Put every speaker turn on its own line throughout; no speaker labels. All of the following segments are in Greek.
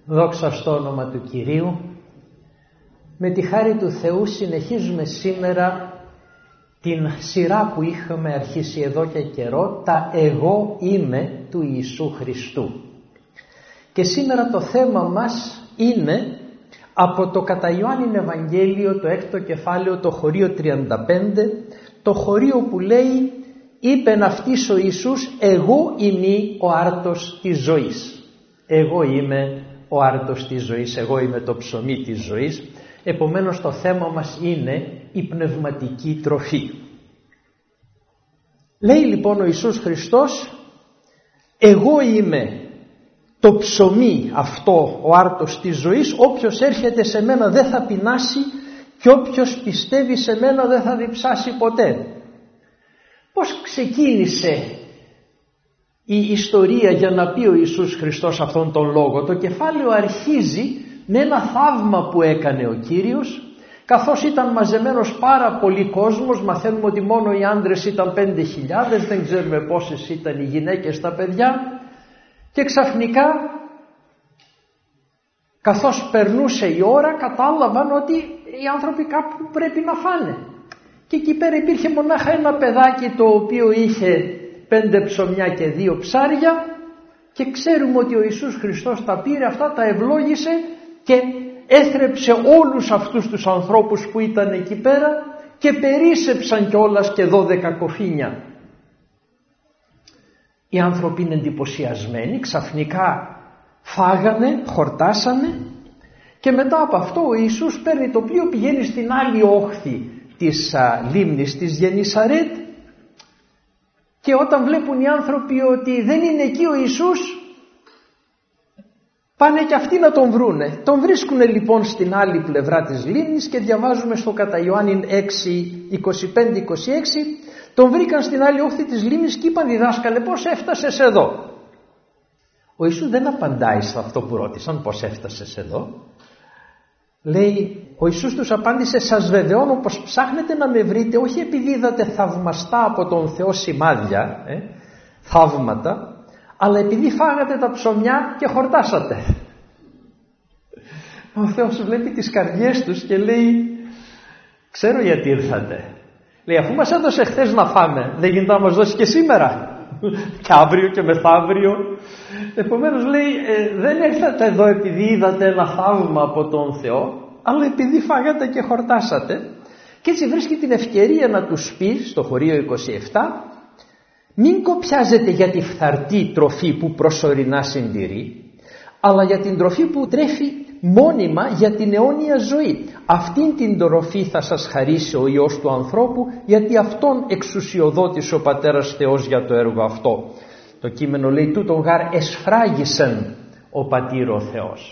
Δόξα στο όνομα του Κυρίου. Με τη χάρη του Θεού συνεχίζουμε σήμερα την σειρά που είχαμε αρχίσει εδώ και καιρό, τα «Εγώ είμαι» του Ιησού Χριστού. Και σήμερα το θέμα μας είναι από το κατά Ιωάννην Ευαγγέλιο, το 6ο κεφάλαιο, το χωρίο 35, το χωρίο που λέει «Είπεν αυτής ο Ιησούς, εγώ είμαι ο άρτος της ζωής». Εγώ είμαι ο άρτος της ζωής, εγώ είμαι το ψωμί της ζωής. Επομένως το θέμα μας είναι η πνευματική τροφή. Λέει λοιπόν ο Ιησούς Χριστός, εγώ είμαι το ψωμί αυτό, ο άρτος της ζωής, όποιος έρχεται σε μένα δεν θα πεινάσει και όποιος πιστεύει σε μένα δεν θα διψάσει ποτέ. Πώς ξεκίνησε η ιστορία για να πει ο Ιησούς Χριστός αυτόν τον λόγο? Το κεφάλαιο αρχίζει με ένα θαύμα που έκανε ο Κύριος, καθώς ήταν μαζεμένος πάρα πολύ κόσμος. Μαθαίνουμε ότι μόνο οι άντρες ήταν 5.000, δεν ξέρουμε πόσες ήταν οι γυναίκες, τα παιδιά, και ξαφνικά καθώς περνούσε η ώρα κατάλαβαν ότι οι άνθρωποι κάπου πρέπει να φάνε. Και εκεί πέρα υπήρχε μονάχα ένα παιδάκι το οποίο είχε 5 ψωμιά και 2 ψάρια, και ξέρουμε ότι ο Ιησούς Χριστός τα πήρε αυτά, τα ευλόγησε και έθρεψε όλους αυτούς τους ανθρώπους που ήταν εκεί πέρα και περίσσεψαν κιόλας και 12 κοφίνια. Οι άνθρωποι είναι εντυπωσιασμένοι, ξαφνικά φάγανε, χορτάσανε, και μετά από αυτό ο Ιησούς παίρνει το πλοίο, πηγαίνει στην άλλη όχθη της λίμνης της Γεννησαρέτ, και όταν βλέπουν οι άνθρωποι ότι δεν είναι εκεί ο Ιησούς, πάνε και αυτοί να τον βρούνε. Τον βρίσκουν λοιπόν στην άλλη πλευρά της λίμνης και διαβάζουμε στο κατά Ιωάννην 6, 25-26, τον βρήκαν στην άλλη όχθη της λίμνης και είπαν, διδάσκαλε, πώς έφτασες εδώ? Ο Ιησούς δεν απαντάει σε αυτό που ρώτησαν, πώς έφτασες εδώ. Λέει, ο Ιησούς τους απάντησε, σας βεβαιώνω πως ψάχνετε να με βρείτε όχι επειδή είδατε θαυμαστά από τον Θεό σημάδια, θαύματα, αλλά επειδή φάγατε τα ψωμιά και χορτάσατε. Ο Θεός βλέπει τις καρδιές τους και λέει, ξέρω γιατί ήρθατε. Λέει, αφού μας έδωσε χθες να φάμε, δεν γίνεται να μας δώσει και σήμερα και αύριο και μεθαύριο? Επομένως λέει, δεν ήρθατε εδώ επειδή είδατε ένα θαύμα από τον Θεό, αλλά επειδή φάγατε και χορτάσατε. Και έτσι βρίσκει την ευκαιρία να τους πει στο χωρίο 27, μην κοπιάζετε για τη φθαρτή τροφή που προσωρινά συντηρεί, αλλά για την τροφή που τρέφει μόνιμα για την αιώνια ζωή. Αυτήν την τροφή θα σας χαρίσει ο Υιός του ανθρώπου, γιατί αυτόν εξουσιοδότησε ο Πατέρας Θεός για το έργο αυτό. Το κείμενο λέει, τούτον γάρ εσφράγισεν ο Πατήρ ο Θεός.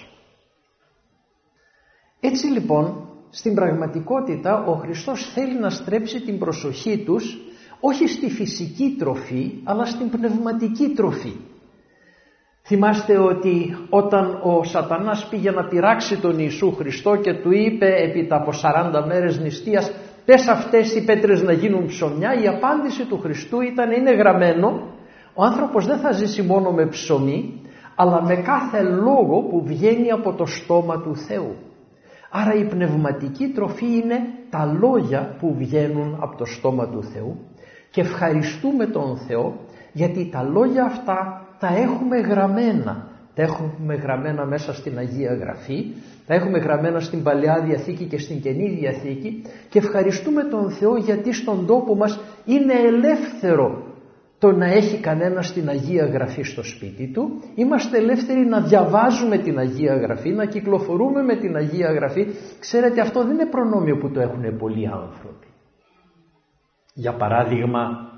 Έτσι λοιπόν στην πραγματικότητα ο Χριστός θέλει να στρέψει την προσοχή τους όχι στη φυσική τροφή, αλλά στην πνευματική τροφή. Θυμάστε ότι όταν ο Σατανάς πήγε να πειράξει τον Ιησού Χριστό και του είπε έπειτα από 40 μέρες νηστείας, πες αυτές οι πέτρες να γίνουν ψωμιά, η απάντηση του Χριστού ήταν, είναι γραμμένο, ο άνθρωπος δεν θα ζήσει μόνο με ψωμί, αλλά με κάθε λόγο που βγαίνει από το στόμα του Θεού. Άρα η πνευματική τροφή είναι τα λόγια που βγαίνουν από το στόμα του Θεού, και ευχαριστούμε τον Θεό γιατί τα λόγια αυτά τα έχουμε γραμμένα. Τα έχουμε γραμμένα μέσα στην Αγία Γραφή, τα έχουμε γραμμένα στην Παλαιά Διαθήκη και στην Καινή Διαθήκη, και ευχαριστούμε τον Θεό γιατί στον τόπο μας είναι ελεύθερο το να έχει κανένα την Αγία Γραφή στο σπίτι του. Είμαστε ελεύθεροι να διαβάζουμε την Αγία Γραφή, να κυκλοφορούμε με την Αγία Γραφή. Ξέρετε, αυτό δεν είναι προνόμιο που το έχουν πολλοί άνθρωποι. Για παράδειγμα,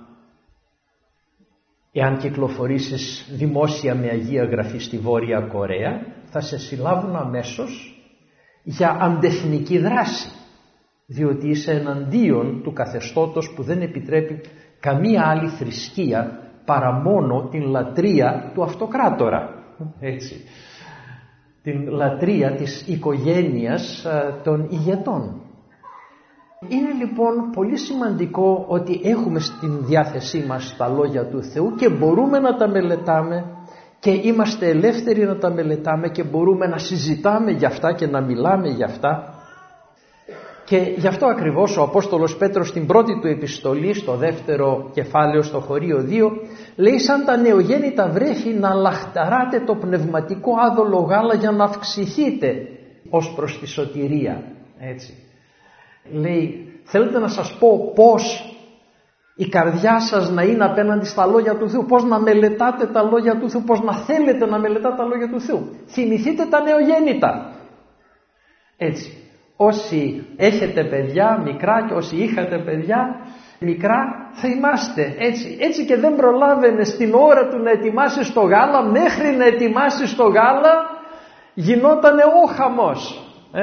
εάν κυκλοφορήσεις δημόσια με Αγία Γραφή στη Βόρεια Κορέα, θα σε συλλάβουν αμέσως για αντεθνική δράση, διότι είσαι εναντίον του καθεστώτος που δεν επιτρέπει καμία άλλη θρησκεία παρά μόνο την λατρεία του αυτοκράτορα. Έτσι. Την λατρεία της οικογένειας των ηγετών. Είναι λοιπόν πολύ σημαντικό ότι έχουμε στην διάθεσή μας τα λόγια του Θεού και μπορούμε να τα μελετάμε και είμαστε ελεύθεροι να τα μελετάμε και μπορούμε να συζητάμε για αυτά και να μιλάμε για αυτά. Και γι' αυτό ακριβώς ο Απόστολος Πέτρος στην πρώτη του επιστολή, στο δεύτερο κεφάλαιο, στο χωρίο 2, λέει σαν τα νεογέννητα βρέφη να λαχταράτε το πνευματικό άδολο γάλα για να αυξηθείτε ως προς τη σωτηρία. Έτσι. Λέει, θέλετε να σας πω πώς η καρδιά σας να είναι απέναντι στα λόγια του Θεού, πώς να μελετάτε τα λόγια του Θεού, πώς να θέλετε να μελετάτε τα λόγια του Θεού. Θυμηθείτε τα νεογέννητα. Έτσι. Όσοι έχετε παιδιά μικρά και όσοι είχατε παιδιά μικρά θυμάστε έτσι και δεν προλάβαινε στην ώρα του να ετοιμάσεις το γάλα, μέχρι να ετοιμάσεις το γάλα γινότανε ο χαμός.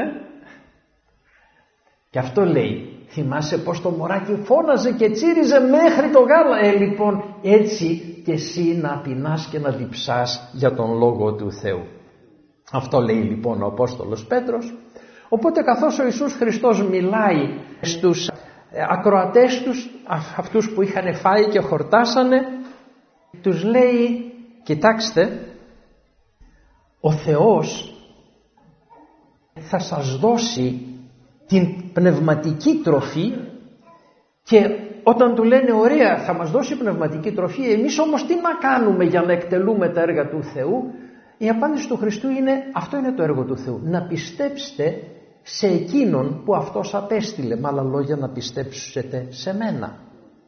Και αυτό λέει, θυμάσαι πως το μωράκι φώναζε και τσίριζε μέχρι το γάλα. Λοιπόν έτσι και εσύ να πεινάς και να διψάς για τον Λόγο του Θεού. Αυτό λέει λοιπόν ο Απόστολος Πέτρος. Οπότε καθώς ο Ιησούς Χριστός μιλάει στους ακροατές τους, αυτούς που είχαν φάει και χορτάσανε, τους λέει, κοιτάξτε, ο Θεός θα σας δώσει την πνευματική τροφή. Και όταν του λένε ωραία, θα μας δώσει πνευματική τροφή, εμείς όμως τι να κάνουμε για να εκτελούμε τα έργα του Θεού? Η απάντηση του Χριστού είναι, αυτό είναι το έργο του Θεού, να πιστέψετε σε εκείνον που αυτός απέστειλε, με άλλα λόγια να πιστέψετε σε μένα.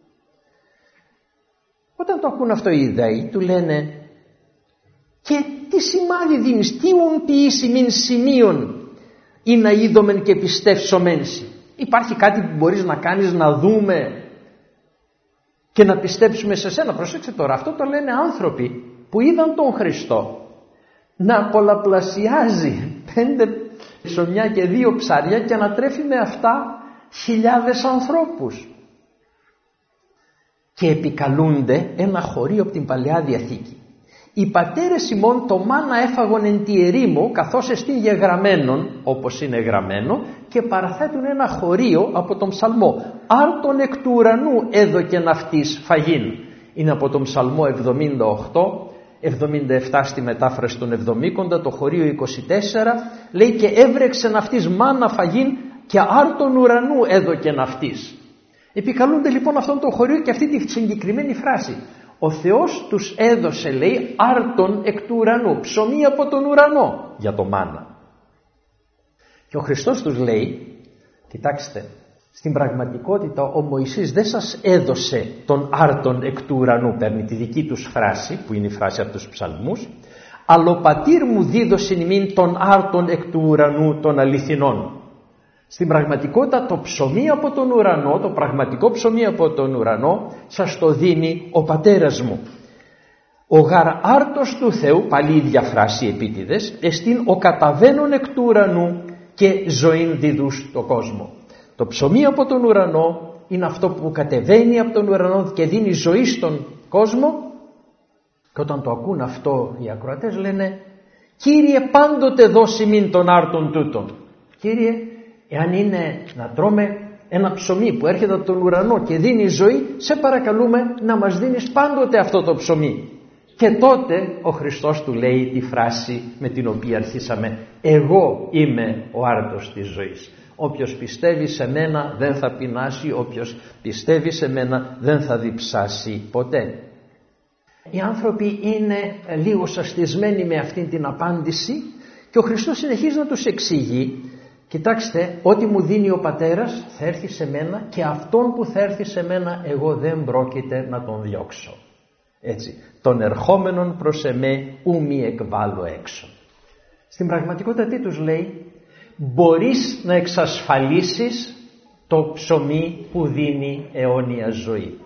Όταν το ακούν αυτό οι Ιουδαίοι, του λένε, και τι σημάδι δίνεις, τι ουν ποιήσει μην σημείων ή να είδομεν και πιστεύσομενσι? Υπάρχει κάτι που μπορείς να κάνεις να δούμε και να πιστέψουμε σε σένα? Προσέξτε τώρα, αυτό το λένε άνθρωποι που είδαν τον Χριστό να πολλαπλασιάζει 5 ψωμιά και 2 ψάρια και να τρέφει με αυτά χιλιάδες ανθρώπους. Και επικαλούνται ένα χωρίο από την Παλαιά Διαθήκη. Οι πατέρες ημών το μάνα έφαγον εν τη ερήμο, καθώς εστίν γεγραμμένον, όπως είναι γραμμένο, και παραθέτουν ένα χωρίο από τον Ψαλμό. Άρτον εκ του ουρανού έδωκεν αυτής φαγήν. Είναι από τον Ψαλμό 78, 77 στη μετάφραση των Εβδομήκοντα, το χωρίο 24, λέει και έβρεξεν αυτής μάνα φαγήν και άρτον ουρανού έδωκεν αυτής. Επικαλούνται λοιπόν αυτόν το χωρίο και αυτή τη συγκεκριμένη φράση. Ο Θεός τους έδωσε, λέει, άρτον εκ του ουρανού, ψωμί από τον ουρανό για το μάνα. Και ο Χριστός τους λέει, κοιτάξτε, στην πραγματικότητα ο Μωυσής δεν σας έδωσε τον άρτον εκ του ουρανού, παίρνει τη δική τους φράση, που είναι η φράση από τους ψαλμούς, αλλά ο πατήρ μου δίδωσε ημίν τον άρτον εκ του ουρανού των αληθινών. Στην πραγματικότητα το ψωμί από τον ουρανό, το πραγματικό ψωμί από τον ουρανό, σας το δίνει ο πατέρας μου. Ο γαρ άρτος του Θεού, πάλι η ίδια φράση επίτηδες, εστίν ο καταβαίνων εκ του ουρανού και ζωήν διδούς στο κόσμο. Το ψωμί από τον ουρανό είναι αυτό που κατεβαίνει από τον ουρανό και δίνει ζωή στον κόσμο. Και όταν το ακούν αυτό οι ακροατές λένε, Κύριε πάντοτε δώσει μην τον άρτον τούτον. Κύριε, εάν είναι να τρώμε ένα ψωμί που έρχεται από τον ουρανό και δίνει ζωή, σε παρακαλούμε να μας δίνεις πάντοτε αυτό το ψωμί. Και τότε ο Χριστός του λέει τη φράση με την οποία αρχίσαμε, εγώ είμαι ο άρτος της ζωής. Όποιος πιστεύει σε μένα δεν θα πεινάσει, όποιος πιστεύει σε μένα δεν θα διψάσει ποτέ. Οι άνθρωποι είναι λίγο σαστισμένοι με αυτήν την απάντηση και ο Χριστός συνεχίζει να τους εξηγεί, κοιτάξτε, ό,τι μου δίνει ο Πατέρας θα έρθει σε μένα και αυτόν που θα έρθει σε μένα εγώ δεν πρόκειται να τον διώξω. Έτσι, τον ερχόμενον προς εμέ ου μη εκβάλλω έξω. Στην πραγματικότητα τι τους λέει? Μπορείς να εξασφαλίσεις το ψωμί που δίνει αιώνια ζωή.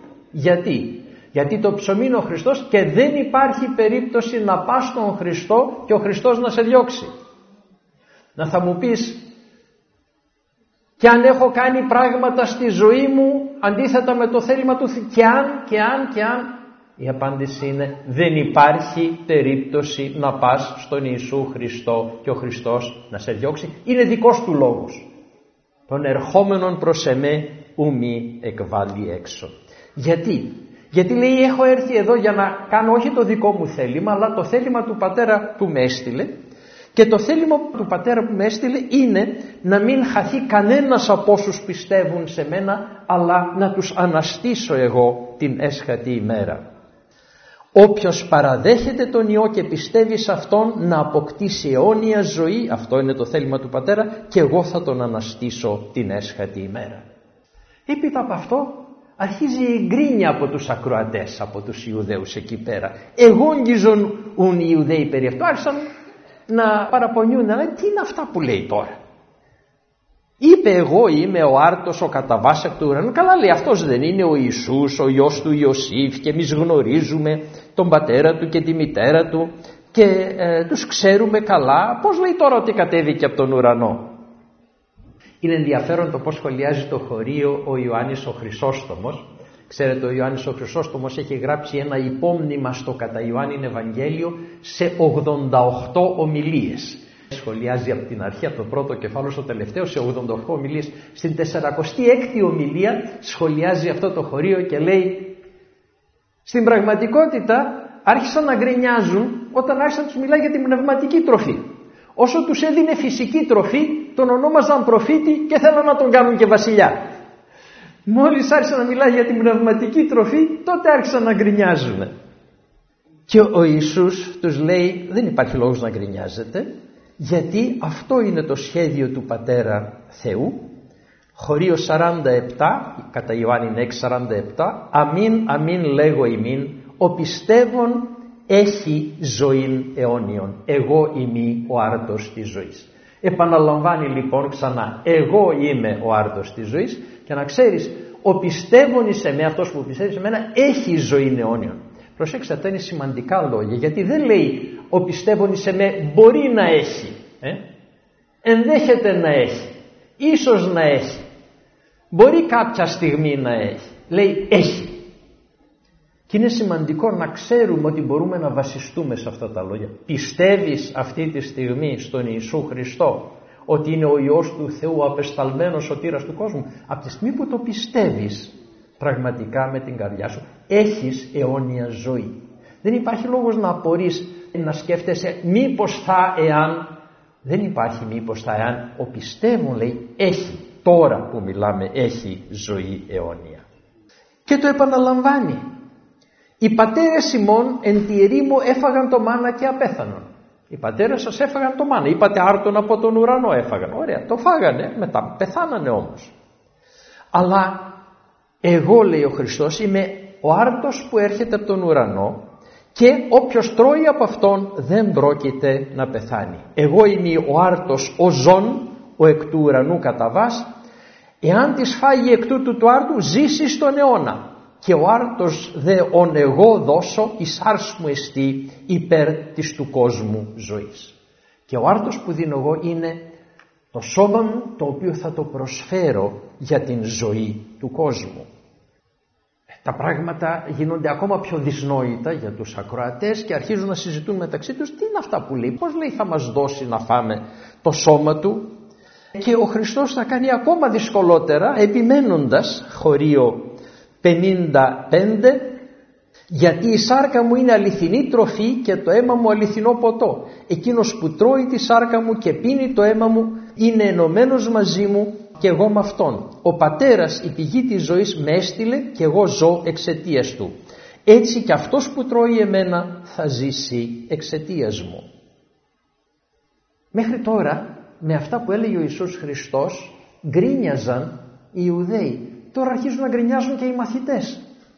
Γιατί το ψωμί είναι ο Χριστός και δεν υπάρχει περίπτωση να πας στον Χριστό και ο Χριστός να σε διώξει. Να θα μου πεις, και αν έχω κάνει πράγματα στη ζωή μου αντίθετα με το θέλημα του Θεού, και αν, η απάντηση είναι δεν υπάρχει περίπτωση να πας στον Ιησού Χριστό και ο Χριστός να σε διώξει. Είναι δικός του λόγος. Τον ερχόμενον προς εμέ ου μη εκβάλλει έξω. Γιατί λέει έχω έρθει εδώ για να κάνω όχι το δικό μου θέλημα, αλλά το θέλημα του Πατέρα που με έστειλε, και το θέλημα του Πατέρα που με έστειλε είναι να μην χαθεί κανένας από όσους πιστεύουν σε μένα, αλλά να τους αναστήσω εγώ την έσχατη ημέρα. Όποιος παραδέχεται τον Υιό και πιστεύει σε Αυτόν να αποκτήσει αιώνια ζωή, αυτό είναι το θέλημα του Πατέρα, και εγώ θα τον αναστήσω την έσχατη ημέρα. Έπειτα από αυτό αρχίζει η γκρίνια από τους ακροατές, από τους Ιουδαίους εκεί πέρα. Εγόγγιζον οι Ιουδαίοι περί αυτού, άρχισαν να παραπονιούν, να λένε τι είναι αυτά που λέει τώρα. Είπε εγώ είμαι ο άρτος, ο καταβάς εκ του ουρανού. Καλά λέει, αυτός δεν είναι ο Ιησούς, ο γιος του Ιωσήφ, και εμείς γνωρίζουμε τον πατέρα του και τη μητέρα του και τους ξέρουμε καλά. Πώς λέει τώρα ότι κατέβηκε από τον ουρανό? Είναι ενδιαφέρον το πώς σχολιάζει το χωρίο ο Ιωάννης ο Χρυσόστομος. Ξέρετε, ο Ιωάννης ο Χρυσόστομος έχει γράψει ένα υπόμνημα στο κατά Ιωάννην Ευαγγέλιο σε 88 ομιλίες. Σχολιάζει από την αρχή, από το πρώτο κεφάλαιο στο τελευταίο, σε 88 ομιλίες. Στην 46η ομιλία σχολιάζει αυτό το χωρίο και λέει: στην πραγματικότητα άρχισαν να γκρινιάζουν όταν άρχισαν να τους μιλάει για την πνευματική τροφή. Όσο τους έδινε φυσική τροφή, τον ονόμαζαν προφήτη και θέλαν να τον κάνουν και βασιλιά. Μόλις άρχισαν να μιλάει για την πνευματική τροφή, τότε άρχισαν να γκρινιάζουν. Και ο Ιησούς τους λέει: δεν υπάρχει λόγος να γκρινιάζετε, γιατί αυτό είναι το σχέδιο του Πατέρα Θεού. Χωρίο 47, κατά Ιωάννην 6:47, αμήν αμήν λέγω ημίν, ο πιστεύων έχει ζωήν αιώνιον, εγώ είμαι ο άρτος της ζωής. Επαναλαμβάνει λοιπόν ξανά, εγώ είμαι ο άρτος της ζωής, και να ξέρεις, ο πιστεύων σε μένα, αυτός που πιστεύει σε μένα, έχει ζωήν αιώνιον. Προσέξτε, αυτά είναι σημαντικά λόγια, γιατί δεν λέει ο πιστεύων σε μένα μπορεί να έχει, ενδέχεται να έχει, ίσως να έχει, μπορεί κάποια στιγμή να έχει. Λέει έχει. Και είναι σημαντικό να ξέρουμε ότι μπορούμε να βασιστούμε σε αυτά τα λόγια. Πιστεύεις αυτή τη στιγμή στον Ιησού Χριστό ότι είναι ο Υιός του Θεού, ο απεσταλμένος σωτήρας του κόσμου? Από τη στιγμή που το πιστεύεις πραγματικά με την καρδιά σου, έχεις αιώνια ζωή. Δεν υπάρχει λόγος να απορείς, να σκέφτεσαι μήπως θα εάν. Δεν υπάρχει μήπως θα εάν. Ο πιστεύων λέει έχει, τώρα που μιλάμε, έχει ζωή αιώνια. Και το επαναλαμβάνει. Οι πατέρες ημών εν τη ερήμο έφαγαν το μάνα και απέθανον. Οι πατέρες σας έφαγαν το μάνα. Είπατε άρτον από τον ουρανό έφαγαν. Ωραία, το φάγανε, μετά πεθάνανε όμως. Αλλά εγώ, λέει ο Χριστός, είμαι ο άρτος που έρχεται από τον ουρανό, και όποιος τρώει από αυτόν δεν πρόκειται να πεθάνει. Εγώ είμαι ο άρτος ο ζών, ο εκ του ουρανού καταβάς. Εάν της φάγει εκ τούτου του άρτου, ζήσει στον αιώνα. Και ο άρτος δε ον εγώ δώσω εις άρς μου εστί υπέρ της του κόσμου ζωής. Και ο άρτος που δίνω εγώ είναι το σώμα μου, το οποίο θα το προσφέρω για την ζωή του κόσμου. Τα πράγματα γίνονται ακόμα πιο δυσνόητα για τους ακροατές και αρχίζουν να συζητούν μεταξύ τους τι είναι αυτά που λέει, πώς λέει θα μας δώσει να φάμε το σώμα του. Και ο Χριστός θα κάνει ακόμα δυσκολότερα, επιμένοντας, χωρίο 55, γιατί η σάρκα μου είναι αληθινή τροφή και το αίμα μου αληθινό ποτό. Εκείνος που τρώει τη σάρκα μου και πίνει το αίμα μου είναι ενωμένος μαζί μου και εγώ με αυτόν. Ο πατέρας, η πηγή της ζωής, με έστειλε και εγώ ζω εξαιτίας του. Έτσι και αυτός που τρώει εμένα θα ζήσει εξαιτίας μου. Μέχρι τώρα με αυτά που έλεγε ο Ιησούς Χριστός γκρίνιαζαν οι Ιουδαίοι. Τώρα αρχίζουν να γκρινιάζουν και οι μαθητές.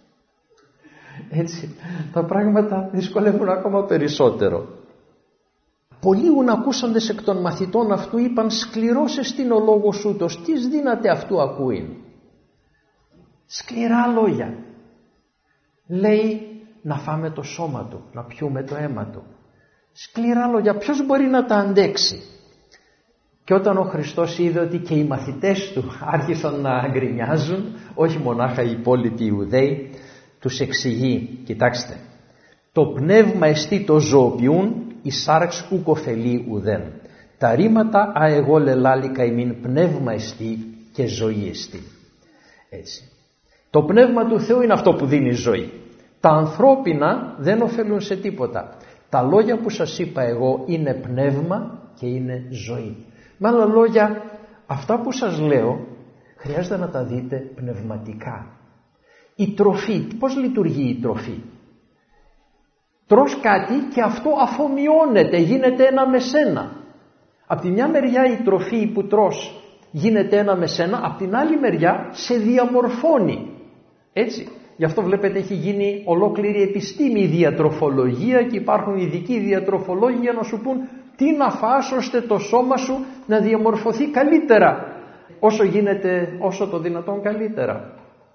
Έτσι τα πράγματα δυσκολεύουν ακόμα περισσότερο. Πολλοί ακούσαντες εκ των μαθητών αυτού είπαν, σκληρός εστίν ο λόγος ούτως, τις δύναται αυτού ακούειν. Σκληρά λόγια. Λέει να φάμε το σώμα του, να πιούμε το αίμα του. Σκληρά λόγια, ποιος μπορεί να τα αντέξει? Και όταν ο Χριστός είδε ότι και οι μαθητές του άρχισαν να γκρινιάζουν, όχι μονάχα οι υπόλοιποι Ιουδαίοι, τους εξηγεί, κοιτάξτε, το πνεύμα εστί το ζωοποιούν, η σάρξ ουκ ωφελεί ουδέν. Τα ρήματα α εγώ λελάλικα ημίν πνεύμα εστί και ζωή εστί. Έτσι. Το πνεύμα του Θεού είναι αυτό που δίνει ζωή. Τα ανθρώπινα δεν ωφελούν σε τίποτα. Τα λόγια που σας είπα εγώ είναι πνεύμα και είναι ζωή. Με άλλα λόγια, αυτά που σας λέω χρειάζεται να τα δείτε πνευματικά. Η τροφή, πώς λειτουργεί η τροφή? Τρως κάτι και αυτό αφομοιώνεται, γίνεται ένα με σένα. Απ' τη μια μεριά η τροφή που τρως γίνεται ένα με σένα, απ' την άλλη μεριά σε διαμορφώνει. Έτσι. Γι' αυτό βλέπετε έχει γίνει ολόκληρη επιστήμη η διατροφολογία και υπάρχουν ειδικοί διατροφολόγοι για να σου πούν τι να φας ώστε το σώμα σου να διαμορφωθεί καλύτερα, όσο γίνεται, όσο το δυνατόν καλύτερα.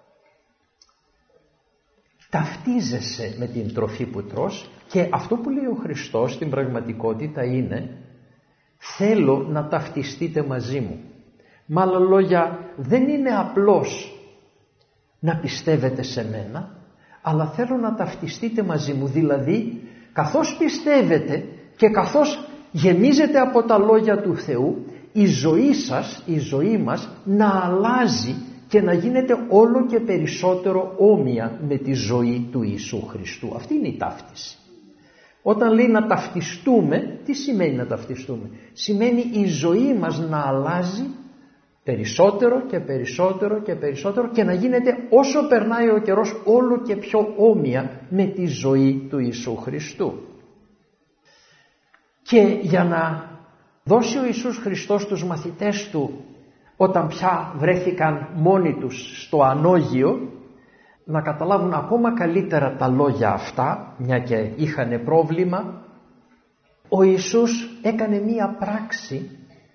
Ταυτίζεσαι με την τροφή που τρως και αυτό που λέει ο Χριστός στην πραγματικότητα είναι θέλω να ταυτιστείτε μαζί μου. Με άλλα λόγια, δεν είναι απλώς να πιστεύετε σε μένα, αλλά θέλω να ταυτιστείτε μαζί μου. Δηλαδή, καθώς πιστεύετε και καθώς γεμίζετε από τα λόγια του Θεού, η ζωή σας, η ζωή μας να αλλάζει και να γίνεται όλο και περισσότερο όμοια με τη ζωή του Ιησού Χριστού. Αυτή είναι η ταύτιση. Όταν λέει να ταυτιστούμε, τι σημαίνει να ταυτιστούμε? Σημαίνει η ζωή μας να αλλάζει περισσότερο και περισσότερο και περισσότερο και να γίνεται όσο περνάει ο καιρός όλο και πιο όμοια με τη ζωή του Ιησού Χριστού. Και για να δώσει ο Ιησούς Χριστός τους μαθητές του, όταν πια βρέθηκαν μόνοι τους στο ανώγειο, να καταλάβουν ακόμα καλύτερα τα λόγια αυτά, μια και είχαν πρόβλημα, ο Ιησούς έκανε μία πράξη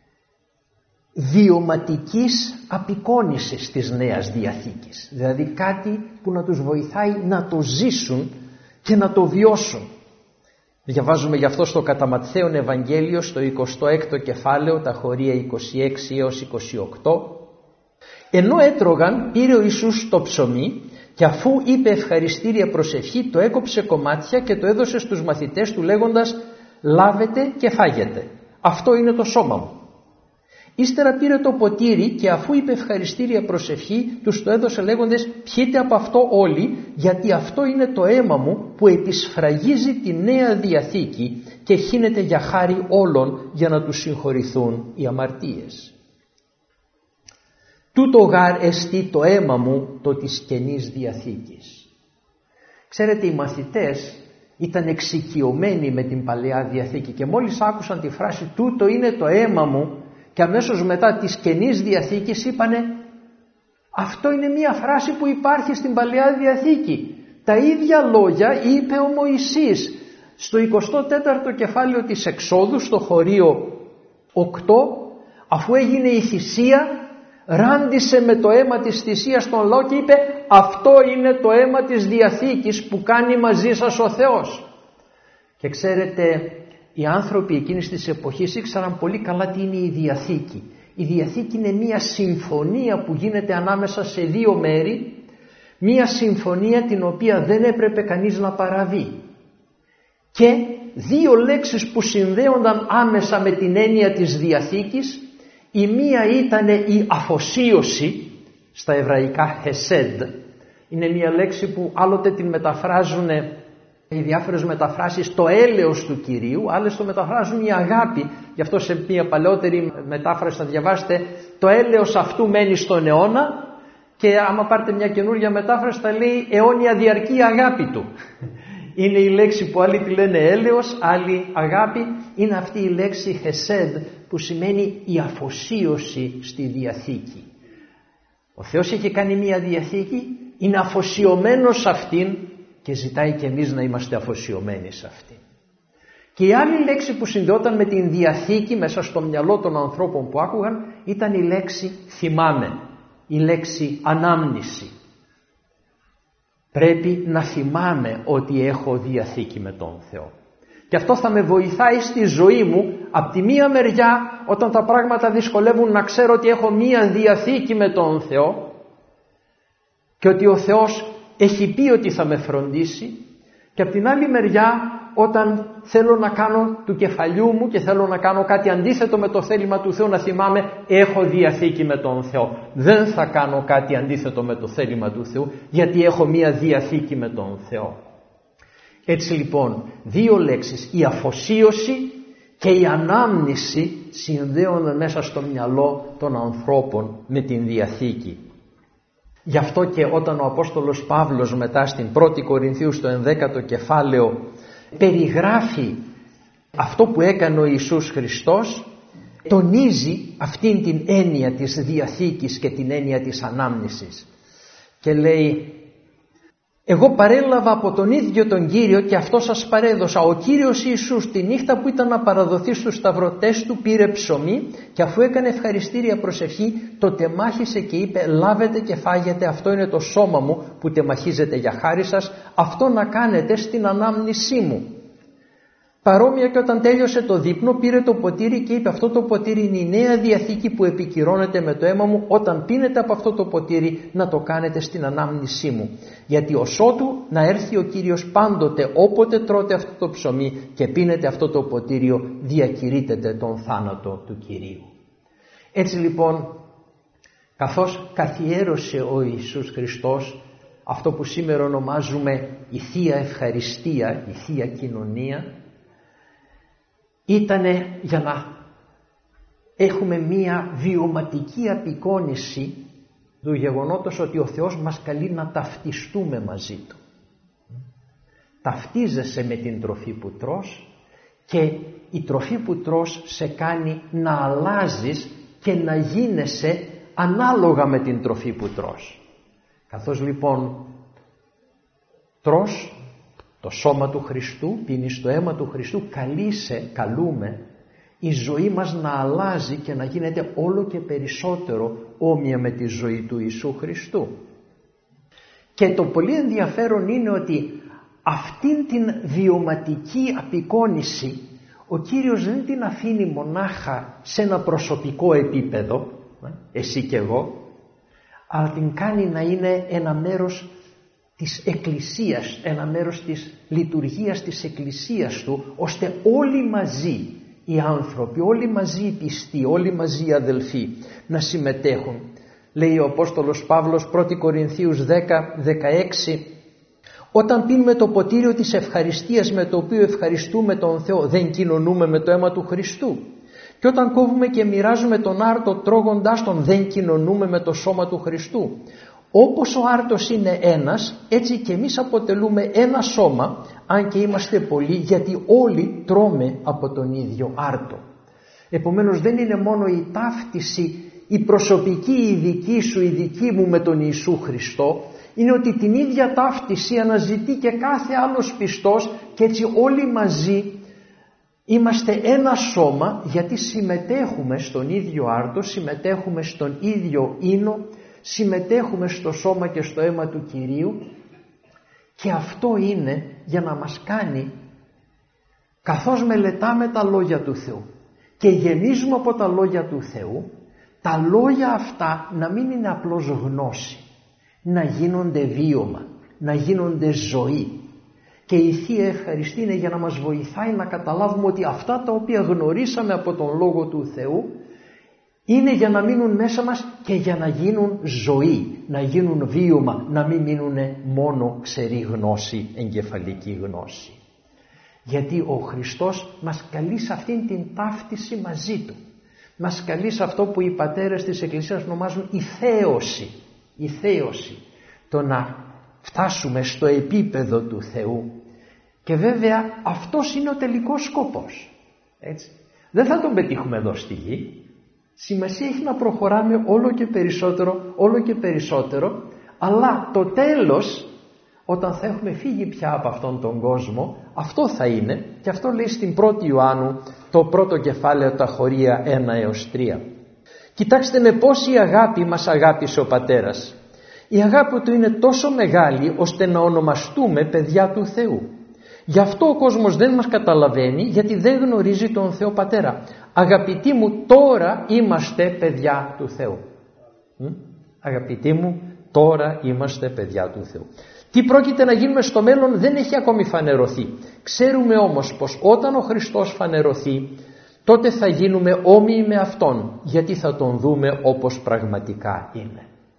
βιωματικής απεικόνησης της Νέας Διαθήκης. Δηλαδή κάτι που να τους βοηθάει να το ζήσουν και να το βιώσουν. Διαβάζουμε γι' αυτό στο κατά Ματθαίον Ευαγγέλιο στο 26ο κεφάλαιο τα χωρία 26 έως 28. Ενώ έτρωγαν, πήρε ο Ιησούς το ψωμί και αφού είπε ευχαριστήρια προσευχή, το έκοψε κομμάτια και το έδωσε στους μαθητές του λέγοντας «Λάβετε και φάγετε, αυτό είναι το σώμα μου». Ύστερα πήρε το ποτήρι και αφού είπε ευχαριστήρια προσευχή, τους το έδωσε λέγοντες «Πιείτε από αυτό όλοι, γιατί αυτό είναι το αίμα μου που επισφραγίζει τη Νέα Διαθήκη και χύνεται για χάρη όλων για να τους συγχωρηθούν οι αμαρτίες. Τούτο γάρ εστί το αίμα μου το της Καινής Διαθήκης». Ξέρετε, οι μαθητές ήταν εξοικειωμένοι με την Παλαιά Διαθήκη και μόλις άκουσαν τη φράση «Τούτο είναι το αίμα μου», και αμέσως μετά της Καινής Διαθήκης είπανε αυτό είναι μια φράση που υπάρχει στην Παλαιά Διαθήκη. Τα ίδια λόγια είπε ο Μωυσής στο 24ο κεφάλαιο της Εξόδου στο χωρίο 8, αφού έγινε η θυσία, ράντισε με το αίμα της θυσίας τον λαό και είπε αυτό είναι το αίμα της Διαθήκης που κάνει μαζί σας ο Θεός. Και ξέρετε, οι άνθρωποι εκείνης της εποχής ήξεραν πολύ καλά τι είναι η Διαθήκη. Η Διαθήκη είναι μία συμφωνία που γίνεται ανάμεσα σε δύο μέρη, μία συμφωνία την οποία δεν έπρεπε κανείς να παραβεί. Και δύο λέξεις που συνδέονταν άμεσα με την έννοια της Διαθήκης, η μία ήταν η αφοσίωση, στα εβραϊκά hesed, είναι μία λέξη που άλλοτε την μεταφράζουν οι διάφορες μεταφράσεις το έλεος του Κυρίου, άλλες το μεταφράζουν η αγάπη. Γι' αυτό σε μια παλαιότερη μετάφραση θα διαβάσετε το έλεος αυτού μένει στον αιώνα και άμα πάρετε μια καινούργια μετάφραση θα λέει αιώνια διαρκή αγάπη του. Είναι η λέξη που άλλοι τη λένε έλεος, άλλοι αγάπη. Είναι αυτή η λέξη hesed που σημαίνει η αφοσίωση στη Διαθήκη. Ο Θεός έχει κάνει μια Διαθήκη, είναι αφοσιωμένος σε αυτήν και ζητάει και εμείς να είμαστε αφοσιωμένοι σε αυτή. Και η άλλη λέξη που συνδεόταν με την Διαθήκη μέσα στο μυαλό των ανθρώπων που άκουγαν ήταν η λέξη θυμάμαι, η λέξη ανάμνηση. Πρέπει να θυμάμαι ότι έχω Διαθήκη με τον Θεό. Και αυτό θα με βοηθάει στη ζωή μου από τη μία μεριά όταν τα πράγματα δυσκολεύουν να ξέρω ότι έχω μία Διαθήκη με τον Θεό και ότι ο Θεός έχει πει ότι θα με φροντίσει, και από την άλλη μεριά όταν θέλω να κάνω του κεφαλιού μου και θέλω να κάνω κάτι αντίθετο με το θέλημα του Θεού, να θυμάμαι έχω διαθήκη με τον Θεό. Δεν θα κάνω κάτι αντίθετο με το θέλημα του Θεού, γιατί έχω μία διαθήκη με τον Θεό. Έτσι λοιπόν, δύο λέξεις, η αφοσίωση και η ανάμνηση συνδέονται μέσα στο μυαλό των ανθρώπων με την Διαθήκη. Γι' αυτό και όταν ο Απόστολος Παύλος μετά στην 1η Κορινθίου στο 11ο κεφάλαιο περιγράφει αυτό που έκανε ο Ιησούς Χριστός, τονίζει αυτήν την έννοια της Διαθήκης και την έννοια της ανάμνησης και λέει: εγώ παρέλαβα από τον ίδιο τον Κύριο και αυτό σας παρέδωσα. Ο Κύριος Ιησούς τη νύχτα που ήταν να παραδοθεί στους σταυρωτές του πήρε ψωμί και αφού έκανε ευχαριστήρια προσευχή το τεμάχισε και είπε: λάβετε και φάγετε, αυτό είναι το σώμα μου που τεμαχίζεται για χάρη σας, αυτό να κάνετε στην ανάμνησή μου. Παρόμοια και όταν τέλειωσε το δείπνο πήρε το ποτήρι και είπε: αυτό το ποτήρι είναι η νέα διαθήκη που επικυρώνεται με το αίμα μου, όταν πίνετε από αυτό το ποτήρι να το κάνετε στην ανάμνησή μου. Γιατί ως ότου να έρθει ο Κύριος πάντοτε όποτε τρώτε αυτό το ψωμί και πίνετε αυτό το ποτήριο διακηρύτετε τον θάνατο του Κυρίου. Έτσι λοιπόν, καθώς καθιέρωσε ο Ιησούς Χριστός αυτό που σήμερα ονομάζουμε η Θεία Ευχαριστία, η Θεία Κοινωνία, ήτανε για να έχουμε μία βιωματική απεικόνηση του γεγονότος ότι ο Θεός μας καλεί να ταυτιστούμε μαζί Του. Ταυτίζεσαι με την τροφή που τρως και η τροφή που τρως σε κάνει να αλλάζεις και να γίνεσαι ανάλογα με την τροφή που τρως. Καθώς λοιπόν τρως το σώμα του Χριστού, πίνεις το αίμα του Χριστού, καλούμε η ζωή μας να αλλάζει και να γίνεται όλο και περισσότερο όμοια με τη ζωή του Ιησού Χριστού. Και το πολύ ενδιαφέρον είναι ότι αυτήν την βιωματική απεικόνηση ο Κύριος δεν την αφήνει μονάχα σε ένα προσωπικό επίπεδο, εσύ και εγώ, αλλά την κάνει να είναι ένα μέρος της Εκκλησίας, ένα μέρος της λειτουργίας της Εκκλησίας Του, ώστε όλοι μαζί οι άνθρωποι, όλοι μαζί οι πιστοί, όλοι μαζί οι αδελφοί να συμμετέχουν. Λέει ο Απόστολος Παύλος 1 Κορινθίους 10-16: όταν πίνουμε το ποτήριο της ευχαριστίας με το οποίο ευχαριστούμε τον Θεό, δεν κοινωνούμε με το αίμα του Χριστού? Και όταν κόβουμε και μοιράζουμε τον άρτο τρώγοντάς τον, δεν κοινωνούμε με το σώμα του Χριστού? Όπως ο άρτος είναι ένας, έτσι και εμείς αποτελούμε ένα σώμα, αν και είμαστε πολλοί, γιατί όλοι τρώμε από τον ίδιο άρτο. Επομένως δεν είναι μόνο η ταύτιση, η προσωπική, η δική σου, η δική μου με τον Ιησού Χριστό, είναι ότι την ίδια ταύτιση αναζητεί και κάθε άλλος πιστός και έτσι όλοι μαζί είμαστε ένα σώμα, γιατί συμμετέχουμε στον ίδιο άρτο, συμμετέχουμε στον ίδιο ίνο, συμμετέχουμε στο σώμα και στο αίμα του Κυρίου, και αυτό είναι για να μας κάνει, καθώς μελετάμε τα λόγια του Θεού και γεμίζουμε από τα λόγια του Θεού, τα λόγια αυτά να μην είναι απλώς γνώση, να γίνονται βίωμα, να γίνονται ζωή. Και η Θεία Ευχαριστία είναι για να μας βοηθάει να καταλάβουμε ότι αυτά τα οποία γνωρίσαμε από τον Λόγο του Θεού είναι για να μείνουν μέσα μας και για να γίνουν ζωή, να γίνουν βίωμα, να μην μείνουν μόνο ξερή γνώση, εγκεφαλική γνώση. Γιατί ο Χριστός μας καλεί σε αυτήν την ταύτιση μαζί Του. Μας καλεί σε αυτό που οι πατέρες της Εκκλησίας ονομάζουν η θέωση. Η θέωση, το να φτάσουμε στο επίπεδο του Θεού. Και βέβαια αυτός είναι ο τελικός σκοπός. Έτσι. Δεν θα τον πετύχουμε εδώ στη γη. Σημασία έχει να προχωράμε όλο και περισσότερο, αλλά το τέλος, όταν θα έχουμε φύγει πια από αυτόν τον κόσμο, αυτό θα είναι, και αυτό λέει στην 1η Ιωάννου το πρώτο κεφάλαιο, τα χωρία 1-3. Κοιτάξτε με πόση αγάπη μας αγάπησε ο Πατέρας. Η αγάπη Του είναι τόσο μεγάλη ώστε να ονομαστούμε παιδιά του Θεού. Γι' αυτό ο κόσμος δεν μας καταλαβαίνει, γιατί δεν γνωρίζει τον Θεό Πατέρα. Αγαπητοί μου, τώρα είμαστε παιδιά του Θεού. Αγαπητοί μου, τώρα είμαστε παιδιά του Θεού. Τι πρόκειται να γίνουμε στο μέλλον δεν έχει ακόμη φανερωθεί. Ξέρουμε όμως πως όταν ο Χριστός φανερωθεί, τότε θα γίνουμε όμοιοι με Αυτόν, γιατί θα Τον δούμε όπως πραγματικά είναι.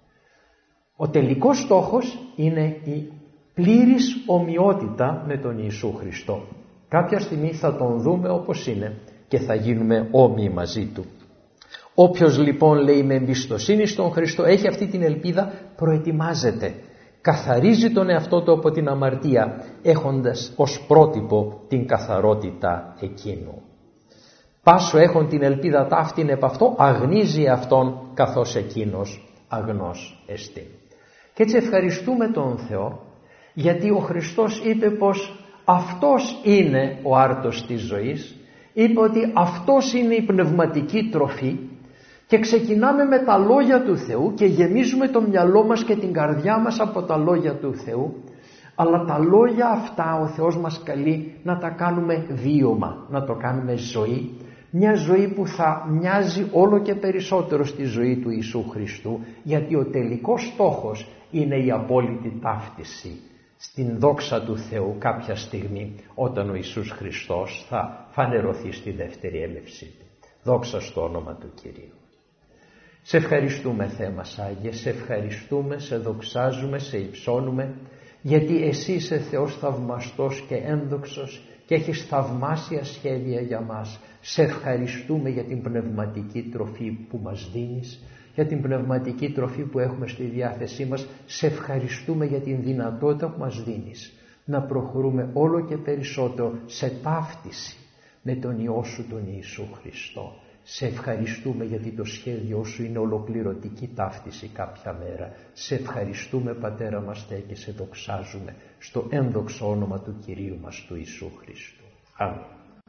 Ο τελικός στόχος είναι η πλήρης ομοιότητα με τον Ιησού Χριστό. Κάποια στιγμή θα Τον δούμε όπως είναι και θα γίνουμε όμοιοι μαζί Του. Όποιος λοιπόν λέει με εμπιστοσύνη στον Χριστό, έχει αυτή την ελπίδα, προετοιμάζεται. Καθαρίζει τον εαυτό του από την αμαρτία, έχοντας ως πρότυπο την καθαρότητα εκείνου. Πάσο έχον την ελπίδα ταύτην επ' αυτό, αγνίζει αυτόν καθώς εκείνος αγνός εστί. Και έτσι ευχαριστούμε τον Θεό, γιατί ο Χριστός είπε πως αυτός είναι ο άρτος της ζωής, είπε ότι αυτός είναι η πνευματική τροφή, και ξεκινάμε με τα λόγια του Θεού και γεμίζουμε το μυαλό μας και την καρδιά μας από τα λόγια του Θεού, αλλά τα λόγια αυτά ο Θεός μας καλεί να τα κάνουμε βίωμα, να το κάνουμε ζωή, μια ζωή που θα μοιάζει όλο και περισσότερο στη ζωή του Ιησού Χριστού, γιατί ο τελικός στόχος είναι η απόλυτη ταύτιση στην δόξα του Θεού κάποια στιγμή, όταν ο Ιησούς Χριστός θα φανερωθεί στη δεύτερη έλευσή του. Δόξα στο όνομα του Κυρίου. Σε ευχαριστούμε Θεέ μας Άγιε, σε ευχαριστούμε, σε δοξάζουμε, σε υψώνουμε, γιατί εσύ είσαι Θεός θαυμαστός και ένδοξος και έχεις θαυμάσια σχέδια για μας. Σε ευχαριστούμε για την πνευματική τροφή που μας δίνεις, για την πνευματική τροφή που έχουμε στη διάθεσή μας. Σε ευχαριστούμε για την δυνατότητα που μας δίνεις να προχωρούμε όλο και περισσότερο σε ταύτιση με τον Υιό σου τον Ιησού Χριστό. Σε ευχαριστούμε γιατί το σχέδιό σου είναι ολοκληρωτική ταύτιση κάποια μέρα. Σε ευχαριστούμε Πατέρα μας Θεέ και σε δοξάζουμε στο ένδοξο όνομα του Κυρίου μας του Ιησού Χριστού. Αμήν.